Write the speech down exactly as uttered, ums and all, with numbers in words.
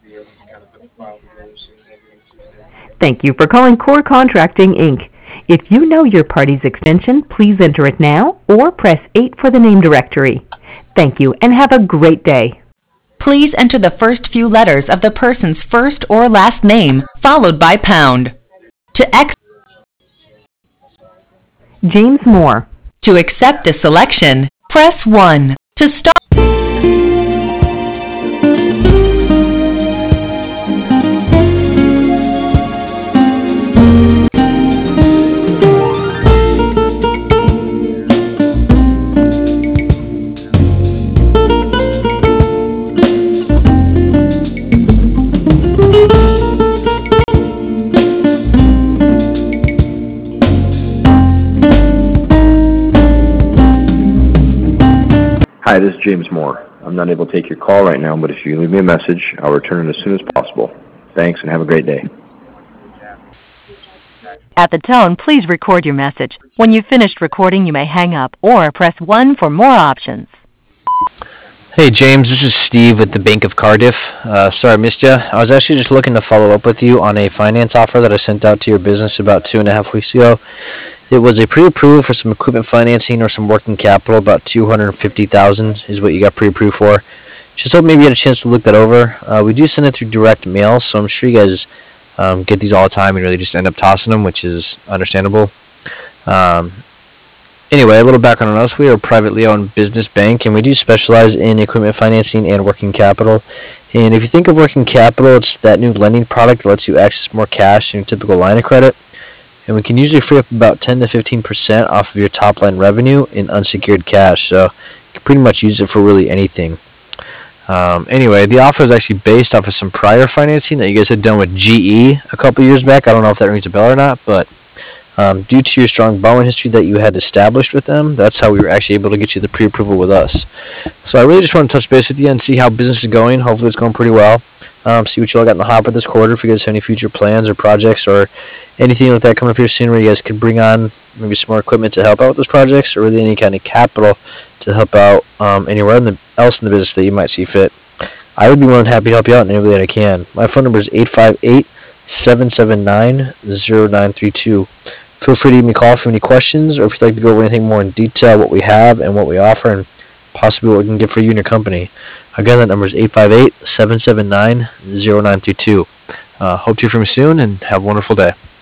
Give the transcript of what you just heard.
Thank you for calling Core Contracting, Incorporated. If you know your party's extension, please enter it now or press eight for the name directory. Thank you and have a great day. Please enter the first few letters of the person's first or last name, followed by pound. To X James Moore. to accept the selection, press one. To start Hi, this is James Moore. I'm not able to take your call right now, but if you leave me a message, I'll return it as soon as possible. Thanks, and have a great day. At the tone, please record your message. When you've finished recording, you may hang up or press one for more options. Hey James, this is Steve with the Bank of Cardiff. Uh, sorry I missed you. I was actually just looking to follow up with you on a finance offer that I sent out to your business about two and a half weeks ago. It was a pre-approval for some equipment financing or some working capital. About two hundred fifty thousand dollars is what you got pre-approved for. Just hope maybe you had a chance to look that over. Uh, we do send it through direct mail, so I'm sure you guys um, get these all the time and really just end up tossing them, which is understandable. Um, Anyway, a little background on us. We are a privately owned business bank, and we do specialize in equipment financing and working capital. And if you think of working capital, it's that new lending product that lets you access more cash than your typical line of credit. And we can usually free up about ten to fifteen percent off of your top line revenue in unsecured cash. So you can pretty much use it for really anything. Um, anyway, the offer is actually based off of some prior financing that you guys had done with G E a couple years back. I don't know if that rings a bell or not, but Um, due to your strong borrowing history that you had established with them, that's how we were actually able to get you the pre-approval with us. So I really just want to touch base with you and see how business is going. Hopefully it's going pretty well. Um, see what you all got in the hopper this quarter. If you guys have any future plans or projects or anything like that coming up here soon where you guys could bring on maybe some more equipment to help out with those projects, or really any kind of capital to help out um, anywhere in the, else in the business that you might see fit, I would be more than happy to help you out in any way that I can. My phone number is eight five eight, seven seven nine, zero nine three two. Feel free to give me a call if you have any questions, or if you'd like to go over anything more in detail, what we have and what we offer, and possibly what we can get for you and your company. Again, that number is eight five eight, seven seven nine, zero nine three two. Uh, hope to hear from you soon, and have a wonderful day.